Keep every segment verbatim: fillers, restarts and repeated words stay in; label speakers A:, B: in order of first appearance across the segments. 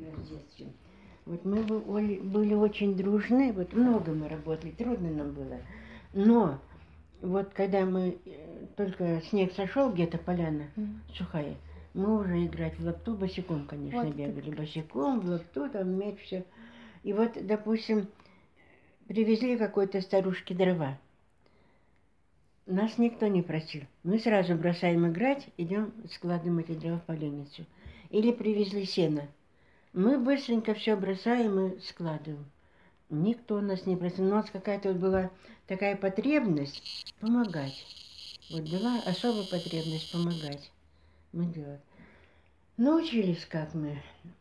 A: например, в детстве. Вот мы были очень дружны, вот много мы работали, трудно нам было. Но вот когда мы только снег сошел, где-то поляна mm. сухая, мы уже играть в лапту босиком, конечно, вот бегали. Так. Босиком, в лапту, там мяч, все. И вот, допустим, привезли какой-то старушке дрова. Нас никто не просил. Мы сразу бросаем играть, идем складываем эти дрова в поленницу. Или привезли сено. Мы быстренько все бросаем и складываем. Никто нас не просил. У нас какая-то вот была такая потребность помогать. Вот была особая потребность помогать. Мы делали. Научились как мы.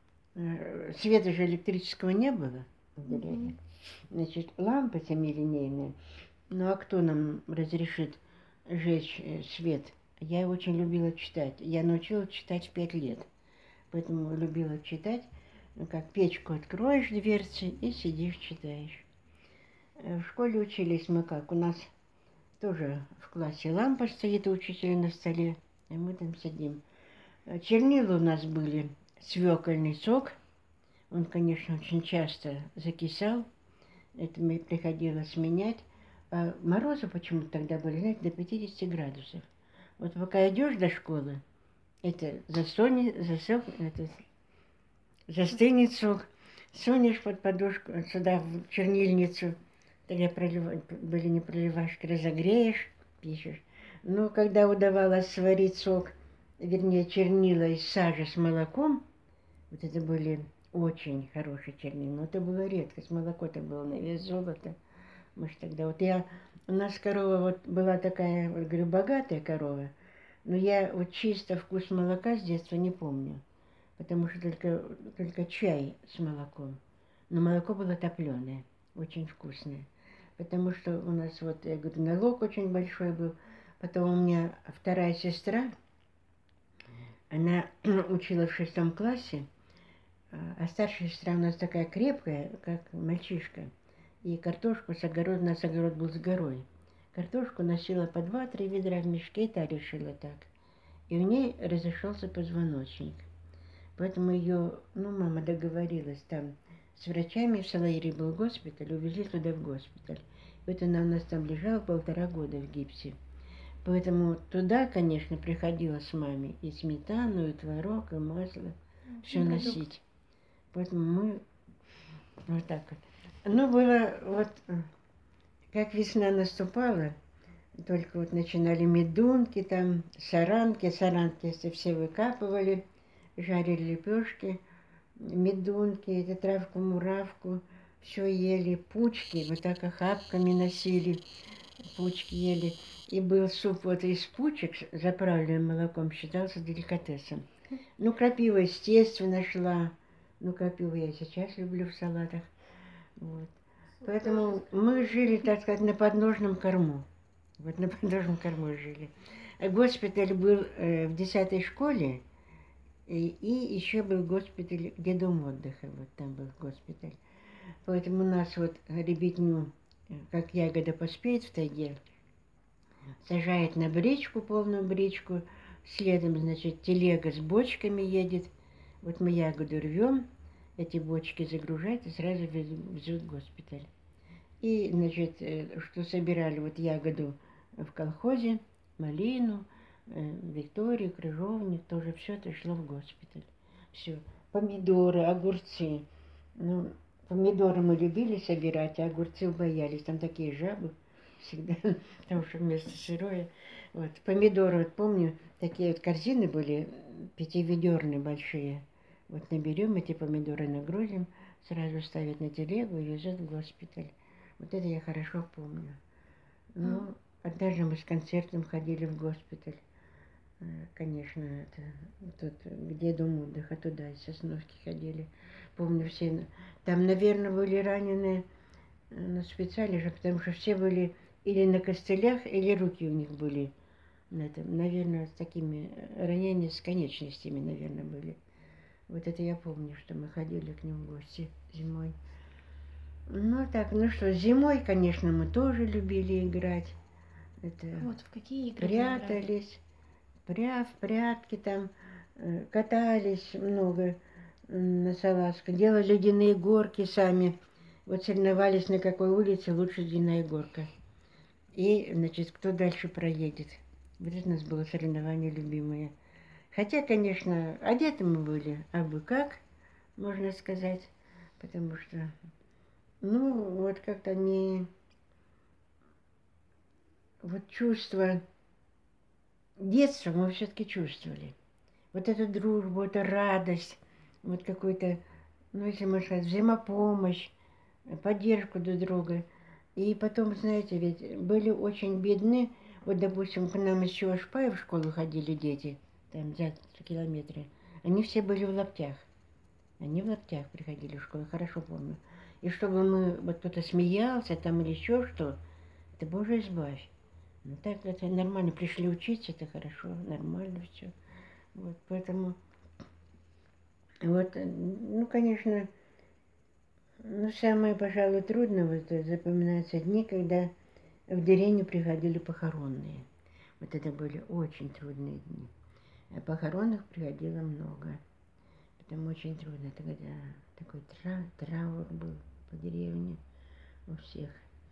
A: Света же электрического не было в деревне. Значит, лампы семилинейные. Ну а кто нам разрешит жечь свет? Я очень любила читать. Я научилась читать в пять лет. Поэтому любила читать. Ну, как печку откроешь дверцы и сидишь, читаешь. В школе учились мы как? У нас тоже в классе лампа стоит у учителя на столе, и мы там сидим. Чернила у нас были свекольный сок. Он, конечно, очень часто закисал. Это мне приходилось менять. А морозы почему-то тогда были, знаете, до пятидесяти градусов. Вот пока идешь до школы, это засунет, засох, это застынет сок, сунешь под подушку сюда в чернильницу, тогда пролив... были не проливашки, разогреешь, пишешь. Но когда удавалось сварить сок, вернее чернила из сажи с молоком, вот это были очень хорошие чернила, но это было редкость, молоко-то было на вес золота. Мы ж тогда, вот я, у нас корова вот была такая, вот, говорю, богатая корова, но я вот чисто вкус молока с детства не помню, потому что только, только чай с молоком. Но молоко было топленое, очень вкусное. Потому что у нас, вот, я говорю, налог очень большой был. Потом у меня вторая сестра, она училась в шестом классе, а старшая сестра у нас такая крепкая, как мальчишка. И картошку с огорода, у нас огород был с горой. Картошку носила по два-три ведра в мешке, и та решила так. И у ней разошелся позвоночник. Поэтому ее, ну, мама договорилась там с врачами, в Салаире был госпиталь, увезли туда в госпиталь. Вот она у нас там лежала полтора года в гипсе. Поэтому туда, конечно, приходилось маме и сметану, и творог, и масло, все носить. Поэтому мы вот так вот. Ну, было вот, как весна наступала, только вот начинали медунки, там, саранки, саранки, если все выкапывали, жарили лепешки, медунки, эту травку-муравку, все ели, пучки, вот так охапками носили, пучки ели. И был суп вот из пучек, заправленный молоком, считался деликатесом. Ну, крапива, естественно, шла. Ну, крапиву я сейчас люблю в салатах. Вот. Поэтому мы жили, так сказать, на подножном корму. Вот на подножном корму жили. Госпиталь был э, в десятой школе, и, и еще был госпиталь, где дом отдыха, вот там был госпиталь. Поэтому у нас вот ребятню, как ягода поспеет в тайге, сажает на бричку, полную бричку, следом, значит, телега с бочками едет. Вот мы ягоду рвем, эти бочки загружают и сразу везут в госпиталь. И, значит, что собирали вот ягоду в колхозе, малину, Викторию, крыжовник, тоже все это шло в госпиталь. Все. Помидоры, огурцы. Ну, помидоры мы любили собирать, а огурцы боялись. Там такие жабы всегда, потому что вместо сырое. Вот. Помидоры, вот помню, такие вот корзины были, пятиведерные большие. Вот наберем эти помидоры, нагрузим, сразу ставят на телегу и везут в госпиталь. Вот это я хорошо помню. Ну, однажды мы с концертом ходили в госпиталь. Конечно, это тут, где дом отдыха, туда из Сосновки ходили. Помню, все там, наверное, были ранены на специале же, потому что все были или на костылях, или руки у них были. Это, наверное, с такими ранениями с конечностями, наверное, были. Вот это я помню, что мы ходили к ним в гости зимой. Ну так, ну что, зимой, конечно, мы тоже любили играть. Это
B: вот в какие игры
A: прятались, пря, в прятки там, катались много. на Салазках. Делали ледяные горки сами. Вот соревновались, на какой улице лучше ледяная горка. И, значит, кто дальше проедет. Вот это у нас было соревнование любимое. Хотя, конечно, одеты мы были абы как, можно сказать. Потому что, ну, вот как-то не... Вот чувство детства мы все-таки чувствовали. Вот эту дружбу, эту радость, вот какой-то, ну, если можно сказать, взаимопомощь, поддержку друг друга. И потом, знаете, ведь были очень бедны. Вот, допустим, к нам из Чувашпая в школу ходили дети, там за километры. Они все были в лаптях. Они в лаптях приходили в школу, хорошо помню. И чтобы мы, вот кто-то смеялся там или еще что, это Боже избавь. Ну так это нормально, пришли учиться, это хорошо, нормально все. Вот, поэтому, вот, ну, конечно, ну, самое, пожалуй, трудное, вот, запоминаются дни, когда в деревню приходили похоронные. Вот это были очень трудные дни. А похоронных приходило много. Потому очень трудно. Это когда такой тра траур был по деревне у всех.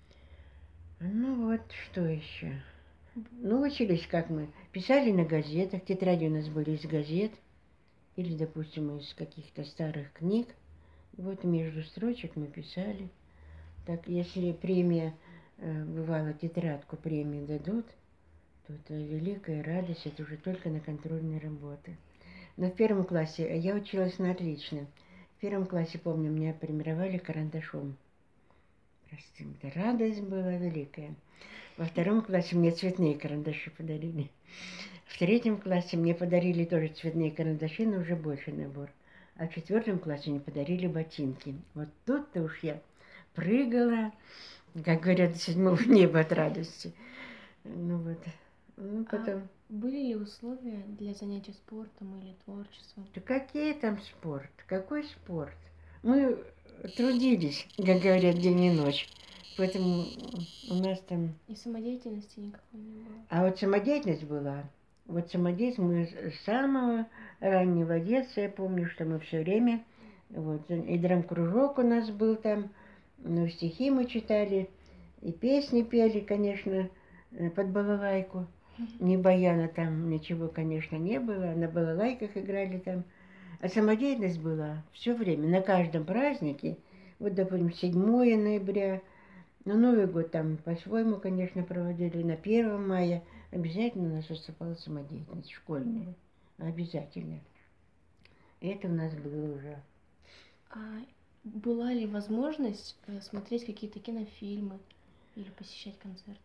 A: Ну вот, что еще? Ну, учились как мы. Писали на газетах. Тетради у нас были из газет. Или, допустим, из каких-то старых книг. И вот между строчек мы писали. Так, если премия, бывало, тетрадку премии дадут, то это великая радость, это уже только на контрольные работы. Но в первом классе я училась на отлично. В первом классе, помню, меня премировали карандашом. Простым, это радость была великая. Во втором классе мне цветные карандаши подарили. В третьем классе мне подарили тоже цветные карандаши, но уже больше набор. А в четвертом классе мне подарили ботинки. Вот тут-то уж я прыгала, как говорят, до седьмого неба от радости. Ну вот. Ну, потом...
B: А были ли условия для занятий спортом или творчеством?
A: Да какие там спорт? Какой спорт? Мы трудились, как говорят, день и ночь. Поэтому у нас там...
B: И самодеятельности никакой не было?
A: А вот самодеятельность была. Вот самодеятельность мы с самого раннего детства, я помню, что мы все время... Вот, и драм-кружок у нас был там, ну, стихи мы читали, и песни пели, конечно, под балалайку. Ни баяна там, ничего, конечно, не было. На балалайках играли там. А самодеятельность была все время, на каждом празднике. Вот, допустим, седьмое ноября, на Новый год там по-своему, конечно, проводили. На первое мая обязательно у нас выступала самодеятельность школьная. Обязательно. Это у нас было уже.
B: А была ли возможность смотреть какие-то кинофильмы или посещать концерты?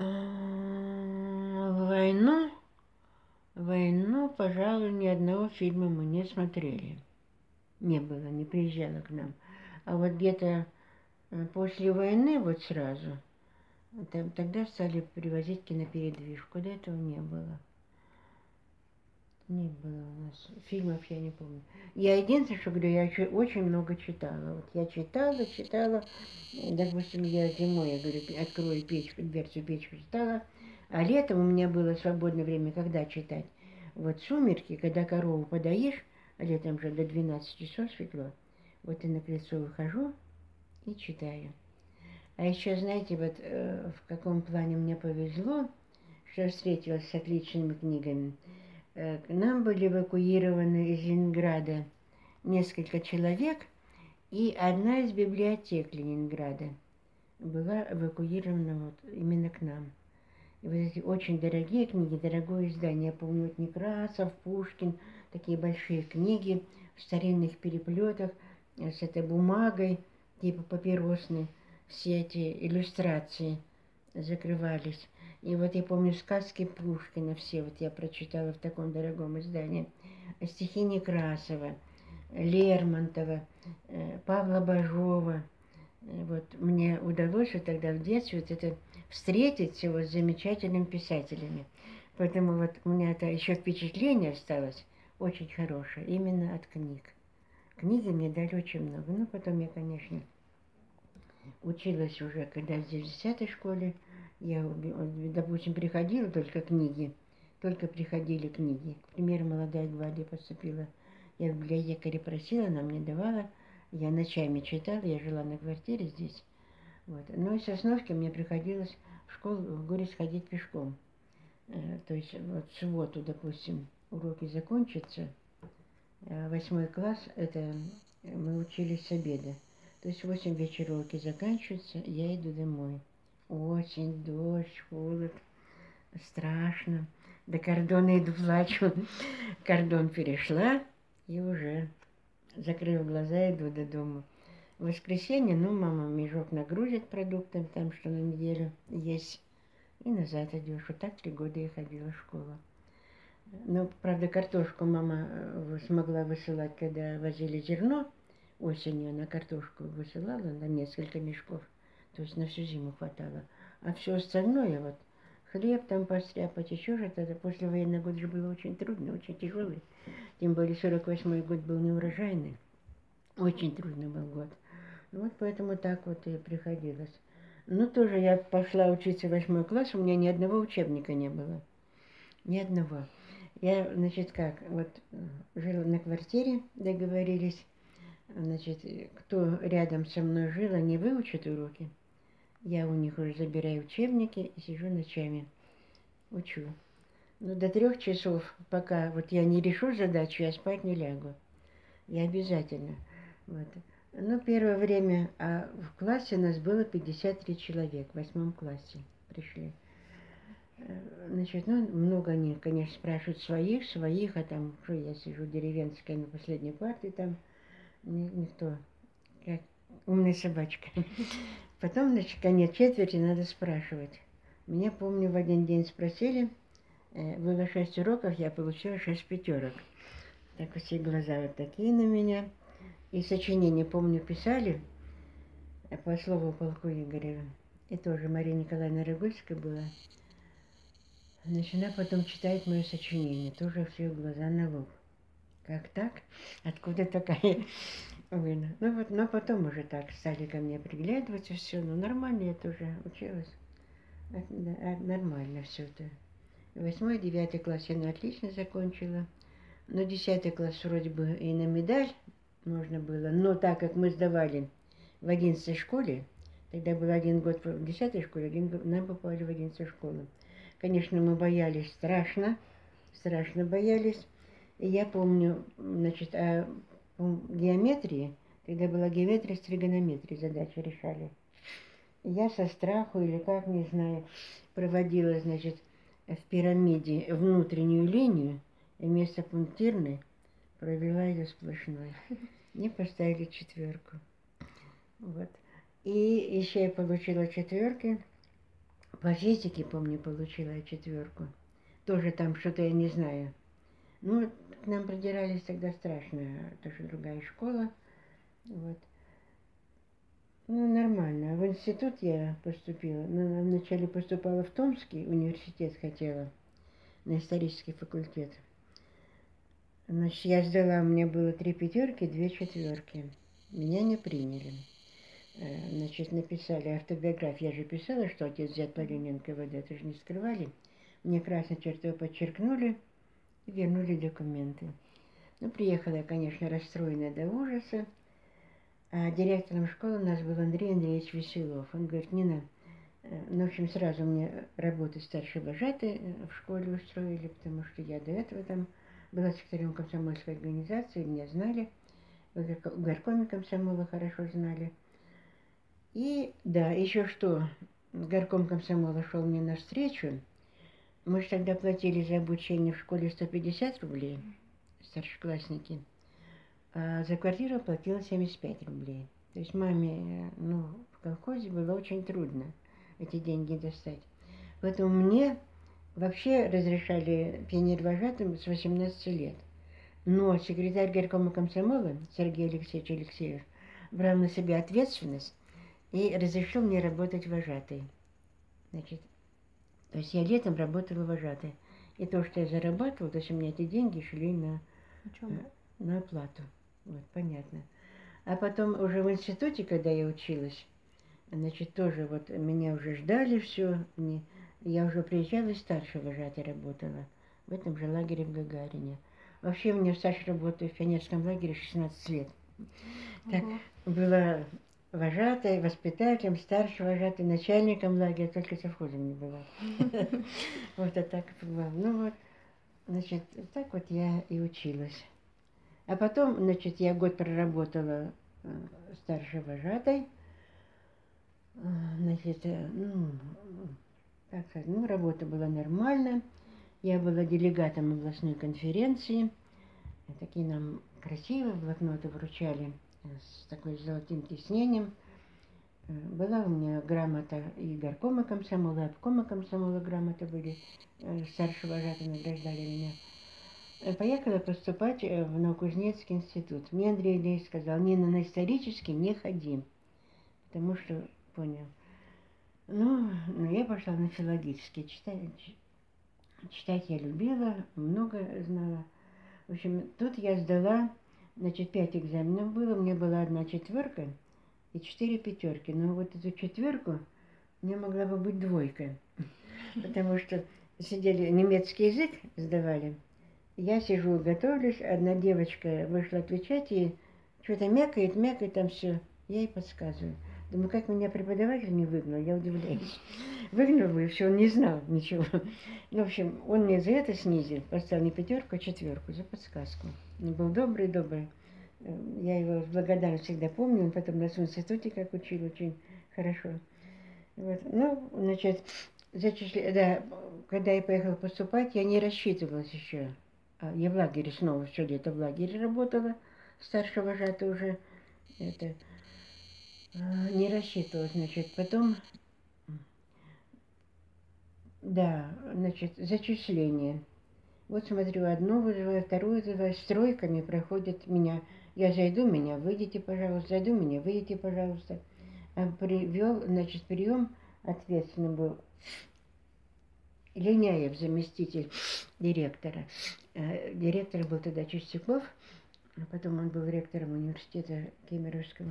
A: Войну, войну, пожалуй, ни одного фильма мы не смотрели. Не было, не приезжала к нам. А вот где-то после войны, вот сразу, тогда стали привозить кинопередвижку. До этого не было. Не было у нас. Фильмов я не помню. Я единственное, что говорю, я еще очень много читала. Вот я читала, читала. Допустим, я зимой, я говорю, открою печку, дверцу печку читала. А летом у меня было свободное время, когда читать. Вот «Сумерки», когда корову подоишь, а летом же до двенадцати часов светло. Вот я на крыльцо выхожу и читаю. А еще, знаете, вот э, в каком плане мне повезло, что я встретилась с отличными книгами. К нам были эвакуированы из Ленинграда несколько человек, и одна из библиотек Ленинграда была эвакуирована вот именно к нам. И вот эти очень дорогие книги, дорогое издание, я помню, вот Некрасов, Пушкин, такие большие книги в старинных переплетах с этой бумагой, типа папиросной, все эти иллюстрации закрывались. И вот я помню сказки Пушкина все, вот я прочитала в таком дорогом издании. Стихи Некрасова, Лермонтова, Павла Бажова. Вот мне удалось вот тогда в детстве вот это встретиться вот с замечательными писателями. Поэтому вот у меня это еще впечатление осталось очень хорошее именно от книг. Книги мне дали очень много. Ну, потом я, конечно, училась уже, когда в десятой школе. Я, допустим, приходила только книги, только приходили книги. К примеру, «Молодая гвардия» поступила Я в библиотекаре просила, она мне давала. Я ночами читала, я жила на квартире здесь. Вот. Ну и с Сосновки мне приходилось в школу в Горец ходить пешком. Э, то есть вот в субботу, допустим, уроки закончатся, а восьмой класс, это мы учились с обеда. То есть в восемь вечера уроки заканчиваются, я иду домой. Осень, дождь, холод, страшно. До кордона иду, плачу. Кордон перешла и уже, закрыв глаза, иду до дома. В воскресенье, ну, мама мешок нагрузит продуктами, там, что на неделю есть, и назад идешь. Вот так три года я ходила в школу. Ну, правда, картошку мама э, смогла высылать, когда возили зерно. Осенью она картошку высылала на несколько мешков. То есть на всю зиму хватало. А все остальное, вот, хлеб там постряпать, еще что-то, это после военного года же было очень трудно, очень тяжелый. Тем более сорок восьмой год был неурожайный. Очень трудный был год. Вот поэтому так вот и приходилось. Ну, тоже я пошла учиться в восьмой класс, у меня ни одного учебника не было. Ни одного. Я, значит, как, вот жила на квартире, договорились, значит, кто рядом со мной жил, они выучат уроки. Я у них уже забираю учебники и сижу ночами, учу. Ну, до трех часов, пока вот я не решу задачу, я спать не лягу. Я обязательно. Вот. Ну, первое время, а в классе нас было пятьдесят три человека, в восьмом классе пришли. Значит, ну, много они, конечно, спрашивают своих, своих, а там, что я сижу деревенская на последней парте, там никто, как умная собачка. Потом, значит, конец четверти надо спрашивать. Меня, помню, в один день спросили, было шесть уроков, я получила шесть пятерок. Так все глаза вот такие на меня. И сочинение, помню, писали по слову полку Игореву. И тоже Мария Николаевна Рыгульская была. Значит, она потом читает мое сочинение, тоже все глаза на лоб. Как так? Откуда такая вина? Ну вот, но потом уже так стали ко мне приглядываться, все, ну нормально я тоже училась. Нормально все это. Восьмой, девятый класс я на отлично закончила. Но десятый класс вроде бы и на медаль можно было. Но так как мы сдавали в одиннадцатой школе, тогда был один год в десятой школе, один год нам попали в одиннадцатую школу. Конечно, мы боялись страшно, страшно боялись. И я помню, значит, о геометрии, когда была геометрия с тригонометрией, задачи решали. Я со страху, или как, не знаю, проводила, значит, в пирамиде внутреннюю линию, и вместо пунктирной провела ее сплошной. Мне поставили четверку. Вот. И еще я получила четверки. По физике, помню, получила я четверку. Тоже там что-то я не знаю. Ну, к нам придирались тогда страшно, тоже другая школа. Вот. Ну, нормально. В институт я поступила. Ну, вначале поступала в Томский университет, хотела, на исторический факультет. Значит, я сдала, у меня было три пятерки, две четверки. Меня не приняли. Значит, написали автобиографию. Я же писала, что отец взят по линии эн ка вэ дэ, это же не скрывали. Мне красной чертой подчеркнули и вернули документы. Ну, приехала я, конечно, расстроенная до ужаса. А директором школы у нас был Андрей Андреевич Веселов. Он говорит: Нина, ну, в общем, сразу мне работу старшей вожатой в школе устроили, потому что я до этого там была секретарем комсомольской организации, меня знали, в горкоме комсомола хорошо знали. И, да, еще что, горком комсомола шел мне навстречу. Мы же тогда платили за обучение в школе сто пятьдесят рублей, старшеклассники, а за квартиру платила семьдесят пять рублей. То есть маме, ну, в колхозе было очень трудно эти деньги достать. Поэтому мне вообще разрешали пионер-вожатым с восемнадцати лет. Но секретарь горкома комсомола Сергей Алексеевич Алексеев брал на себя ответственность и разрешил мне работать вожатой. Значит, то есть я летом работала вожатой. И то, что я зарабатывала, то есть у меня эти деньги шли на, на, на оплату. Вот, понятно. А потом уже в институте, когда я училась, значит, тоже вот меня уже ждали все. Я уже приезжала и старшей вожатой работала. В этом же лагере в Гагарине. Вообще, у меня стаж работы в пионерском лагере шестнадцать лет. Так,
B: Ого.
A: была вожатой, воспитателем, старшей вожатой, начальником лагеря, только совхозом не была. Вот это так было. Ну вот, значит, так вот я и училась. А потом, значит, я год проработала старшей вожатой. Значит, ну, так сказать, ну, работа была нормальная. Я была делегатом областной конференции. Такие нам красивые блокноты вручали с такой золотым тиснением. Была у меня грамота и горкома комсомола, и обкома комсомола грамота были. Старшие вожатые награждали меня. Поехала поступать в Новокузнецкий институт. Мне Андрей Ильич сказал: Нина, на исторический не ходи, потому что, понял. Ну, ну я пошла на филологический. Читать, читать я любила, много знала. В общем, тут я сдала, значит, пять экзаменов было, у меня была одна четверка и четыре пятерки. Но вот эту четверку у меня могла бы быть двойка, потому что сидели, немецкий язык сдавали. Я сижу, готовлюсь, одна девочка вышла отвечать, и что-то мякает, мякает там все. Я ей подсказываю. Думаю, как меня преподаватель не выгнал, я удивляюсь. Выгнал бы, и все, он не знал ничего. Ну, в общем, он мне за это снизил, поставил не пятерку, а четверку за подсказку. Он был добрый-добрый. Я его с благодарностью всегда помню, он потом нас в институте как учил, очень хорошо. Вот. Ну, значит, зачисли... да, когда я поехала поступать, я не рассчитывалась еще. Я в лагере снова все лето в лагере работала, старшая вожатая уже. Это не рассчитывалась, значит, потом, да, значит, зачисление. Вот смотрю, одно вызываю, второе вызываю, с тройками проходит меня. Я зайду, меня выйдите, пожалуйста, зайду, меня выйдите, пожалуйста. А привел, значит, прием ответственный был Линяев, заместитель директора. Директор был тогда Чистяков, а потом он был ректором университета Кемеровского.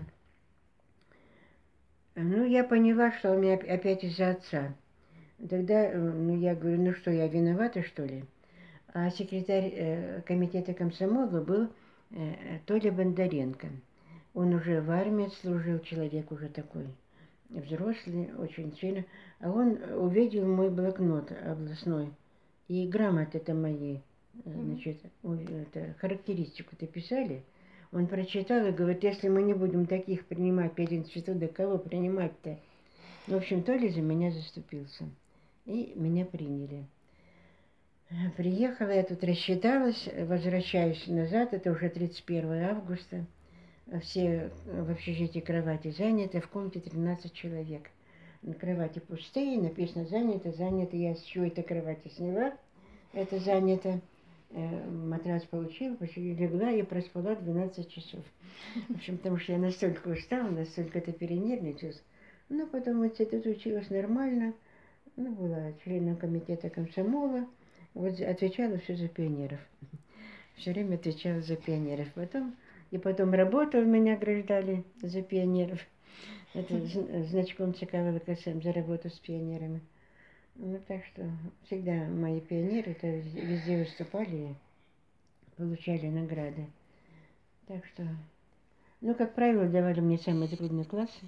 A: Ну, я поняла, что у меня опять из-за отца. Тогда, ну, я говорю, ну что, я виновата, что ли? А секретарь э, комитета комсомола был э, Толя Бондаренко. Он уже в армии служил, человек уже такой взрослый, очень сильно. А он увидел мой блокнот областной. И грамоты-то мои, значит, это, характеристику-то писали. Он прочитал и говорит, если мы не будем таких принимать пять институтов, да кого принимать-то? В общем, Толя за меня заступился. И меня приняли. Приехала, я тут рассчиталась, возвращаюсь назад, это уже тридцать первого августа. Все в общежитии кровати заняты, в комнате тринадцать человек. На кровати пустые, написано занято, занято. Я с чьей-то кровати сняла, это занято. Матрас получила, легла и проспала двенадцать часов. В общем, потому что я настолько устала, настолько это перенервничалась. Но потом в институте училась нормально. Ну, была членом комитета комсомола. Вот отвечала все за пионеров. Все время отвечала за пионеров. Потом, и потом работу меня награждали за пионеров. Это значком ЦК ВЛКСМ за работу с пионерами. Ну, так что всегда мои пионеры -то везде выступали и получали награды. Так что, ну, как правило, давали мне самые трудные классы.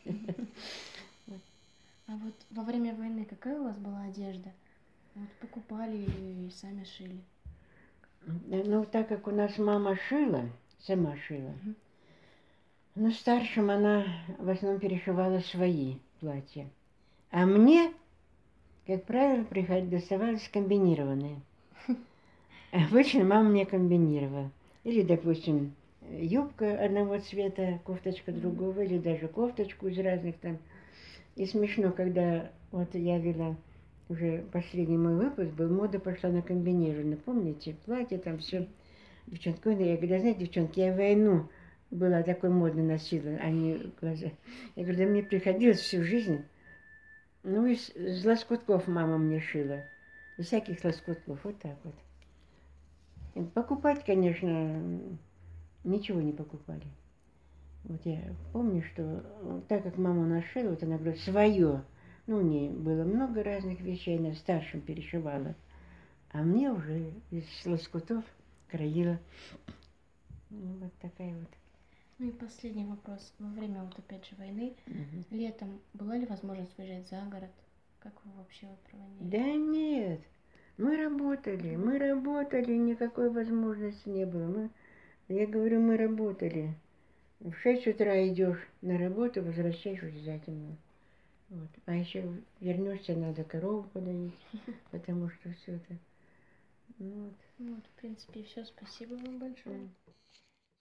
B: А вот во время войны какая у вас была одежда? Вот покупали или сами шили?
A: Ну, так как у нас мама шила, сама шила, угу. Но старшим она в основном перешивала свои платья. А мне, как правило, приходили, доставались комбинированные. Обычно мама мне комбинировала. Или, допустим, юбка одного цвета, кофточка другого, или даже кофточку из разных там. И смешно, когда вот я вела, уже последний мой выпуск был, мода пошла на комбинированное. Помните, платье там все. Девчонки, я говорю, да знаете, девчонки, я войну была такой модной носила, а не глаза. Я говорю, да мне приходилось всю жизнь. Ну, из, из лоскутков мама мне шила. Из всяких лоскутков, вот так вот. И покупать, конечно, ничего не покупали. Вот я помню, что так как мама у нас шила, вот она говорит, свое. Ну, у нее было много разных вещей, она старшим перешивала. А мне уже из лоскутов кроила. Ну, вот такая вот.
B: Ну и последний вопрос. Во время вот опять же войны,
A: Мгм.
B: летом была ли возможность выезжать за город? Как вы вообще вот проводили?
A: Да нет, мы работали, мы работали, никакой возможности не было. Мы, я говорю, мы работали. В шесть утра идешь на работу, возвращаешься обязательно. Вот. А еще вернешься, надо корову подоить, потому что все это. Ну, вот.
B: Ну вот, в принципе, все. Спасибо вам большое.
A: М.